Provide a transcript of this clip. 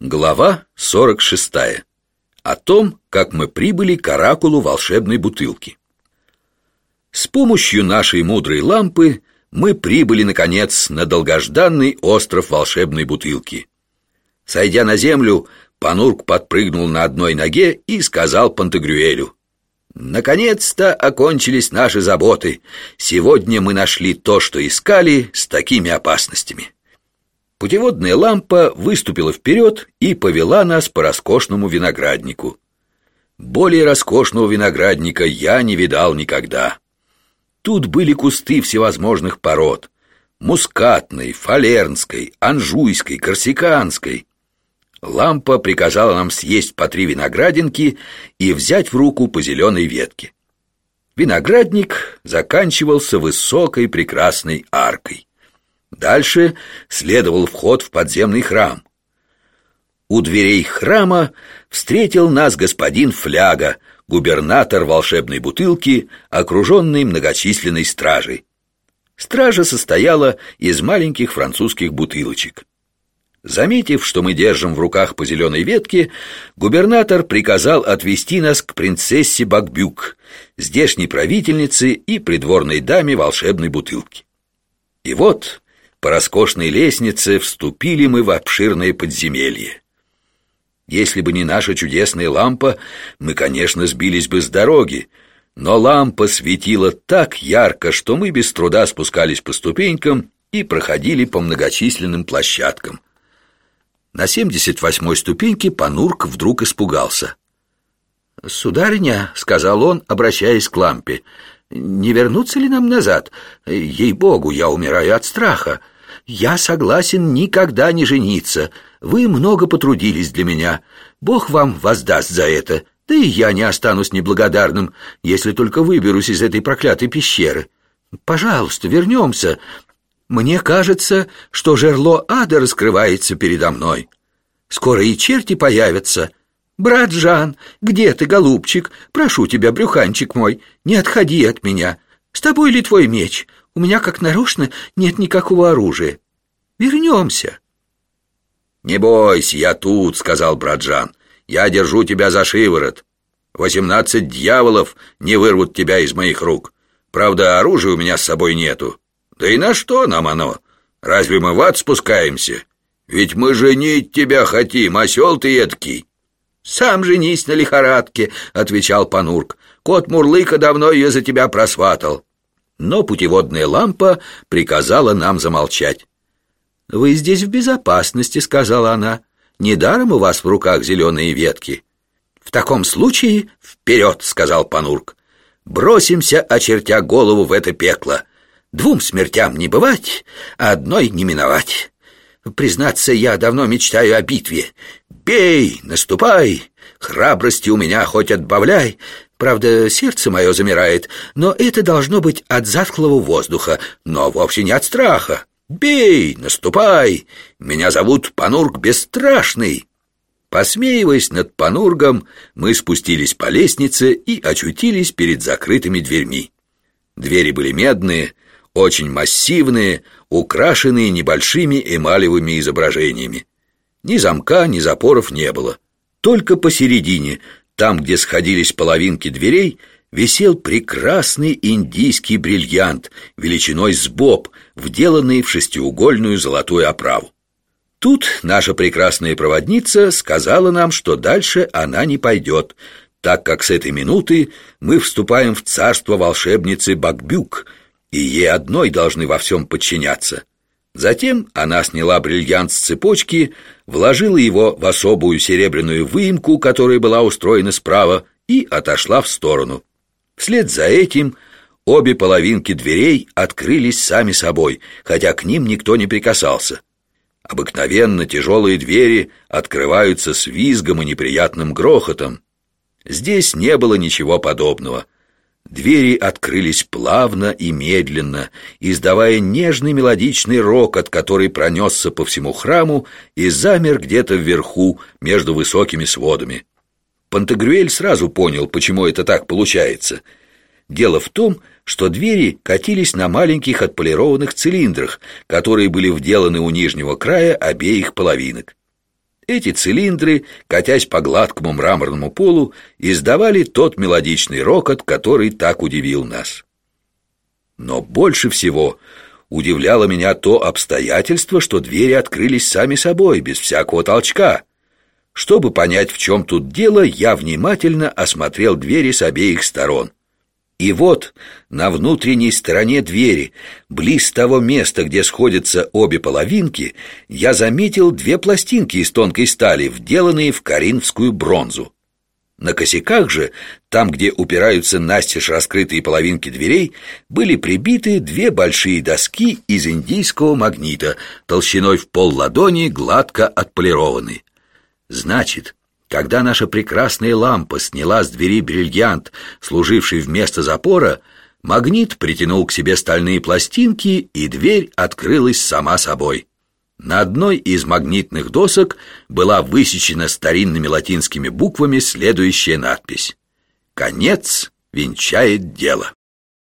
Глава 46. О том, как мы прибыли к оракулу волшебной бутылки. С помощью нашей мудрой лампы мы прибыли, наконец, на долгожданный остров волшебной бутылки. Сойдя на землю, Панурк подпрыгнул на одной ноге и сказал Пантагрюэлю: «Наконец-то окончились наши заботы. Сегодня мы нашли то, что искали, с такими опасностями». Путеводная лампа выступила вперед и повела нас по роскошному винограднику. Более роскошного виноградника я не видал никогда. Тут были кусты всевозможных пород: мускатной, фалернской, анжуйской, корсиканской. Лампа приказала нам съесть по 3 виноградинки и взять в руку по зеленой ветке. Виноградник заканчивался высокой прекрасной аркой. Дальше следовал вход в подземный храм. У дверей храма встретил нас господин Фляга, губернатор волшебной бутылки, окруженный многочисленной стражей. Стража состояла из маленьких французских бутылочек. Заметив, что мы держим в руках по зеленой ветке, губернатор приказал отвести нас к принцессе Бакбюк, здешней правительнице и придворной даме волшебной бутылки. И вот по роскошной лестнице вступили мы в обширное подземелье. Если бы не наша чудесная лампа, мы, конечно, сбились бы с дороги, но лампа светила так ярко, что мы без труда спускались по ступенькам и проходили по многочисленным площадкам. На 78-й ступеньке Панурк вдруг испугался. «Сударыня», — сказал он, обращаясь к лампе, — «не вернуться ли нам назад? Ей-богу, я умираю от страха. Я согласен никогда не жениться. Вы много потрудились для меня. Бог вам воздаст за это. Да и я не останусь неблагодарным, если только выберусь из этой проклятой пещеры. Пожалуйста, вернемся. Мне кажется, что жерло ада раскрывается передо мной. Скоро и черти появятся. Брат Жан, где ты, голубчик? Прошу тебя, брюханчик мой, не отходи от меня. С тобой ли твой меч? У меня, как нарочно, нет никакого оружия. Вернемся». «Не бойся, я тут», — сказал брат Жан. «Я держу тебя за шиворот. 18 дьяволов не вырвут тебя из моих рук. Правда, оружия у меня с собой нету. Да и на что нам оно? Разве мы в ад спускаемся? Ведь мы женить тебя хотим, осел ты эдакий». «Сам женись на лихорадке», — отвечал Панурк. «Кот Мурлыка давно ее за тебя просватал». Но путеводная лампа приказала нам замолчать. «Вы здесь в безопасности», — сказала она. «Недаром у вас в руках зеленые ветки». «В таком случае вперед», — сказал Панурк. «Бросимся, очертя голову, в это пекло. 2 смертям не бывать, а одной не миновать. Признаться, я давно мечтаю о битве. Бей, наступай, храбрости у меня хоть отбавляй. Правда, сердце мое замирает, но это должно быть от затхлого воздуха, но вовсе не от страха. Бей, наступай, меня зовут Панурк Бесстрашный». Посмеиваясь над Панургом, мы спустились по лестнице и очутились перед закрытыми дверьми. Двери были медные, очень массивные, украшенные небольшими эмалевыми изображениями. Ни замка, ни запоров не было. Только посередине, там, где сходились половинки дверей, висел прекрасный индийский бриллиант величиной с боб, вделанный в шестиугольную золотую оправу. Тут наша прекрасная проводница сказала нам, что дальше она не пойдет, так как с этой минуты мы вступаем в царство волшебницы Бакбюк, и ей одной должны во всем подчиняться. Затем она сняла бриллиант с цепочки, вложила его в особую серебряную выемку, которая была устроена справа, и отошла в сторону. Вслед за этим обе половинки дверей открылись сами собой, хотя к ним никто не прикасался. Обыкновенно тяжелые двери открываются с визгом и неприятным грохотом. Здесь не было ничего подобного. Двери открылись плавно и медленно, издавая нежный мелодичный рокот, который пронесся по всему храму и замер где-то вверху между высокими сводами. Пантагрюэль сразу понял, почему это так получается. Дело в том, что двери катились на маленьких отполированных цилиндрах, которые были вделаны у нижнего края обеих половинок. Эти цилиндры, катясь по гладкому мраморному полу, издавали тот мелодичный рокот, который так удивил нас. Но больше всего удивляло меня то обстоятельство, что двери открылись сами собой, без всякого толчка. Чтобы понять, в чем тут дело, я внимательно осмотрел двери с обеих сторон. И вот на внутренней стороне двери, близ того места, где сходятся обе половинки, я заметил две пластинки из тонкой стали, вделанные в коринфскую бронзу. На косяках же, там, где упираются настежь раскрытые половинки дверей, были прибиты две большие доски из индийского магнита, толщиной в полладони, гладко отполированные. Значит, когда наша прекрасная лампа сняла с двери бриллиант, служивший вместо запора, магнит притянул к себе стальные пластинки, и дверь открылась сама собой. На одной из магнитных досок была высечена старинными латинскими буквами следующая надпись: «Конец венчает дело».